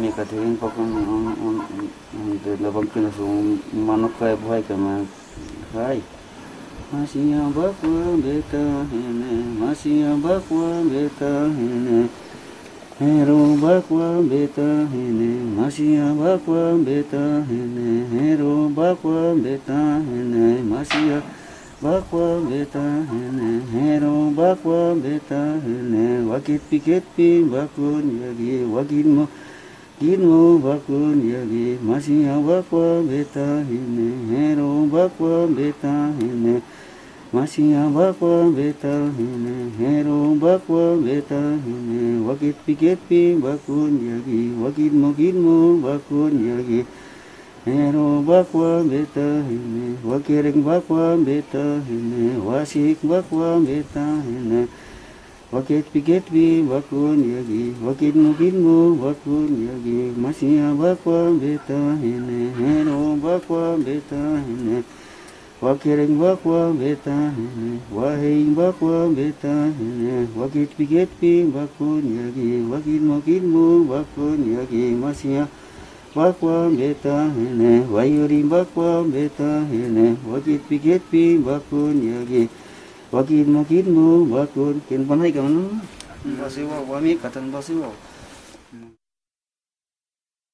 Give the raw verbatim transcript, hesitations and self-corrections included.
mi katirin pokon on on on de labang kena so manok kai buhay ka ma kai masih bakwa beta hene masih bakwa beta hene hero bakwa beta hene masih bakwa beta hene hero bakwa beta hene masih bakwa beta hene hero bakwa beta hene wakit pikit pi bakun yagi wakit mo kinmo bakun yagi masih bakwa beta hene hero bakwa beta hene masih bakwa beta hene hero bakwa beta hene wakit pikit pi bakun yagi wakit mo kinmo bakun yagi hero bakwa beta hene wakiring bakwa beta hene wasik bakwa beta hene wakit pikit pi bakun yagi wakit mo kinmo bakun yagi masih bakwa beta hene hero bakwa beta hene wakiring bakwa beta hene wahing bakwa beta hene wakit pikit pi bakun yagi wakit mo kinmo bakun yagi masih bakwa beta hene wayuri bakwa beta hene wakit pikit pi bakun yagi wakit mo kinmo bakun kin panai kaman basiwa wami katan basiwa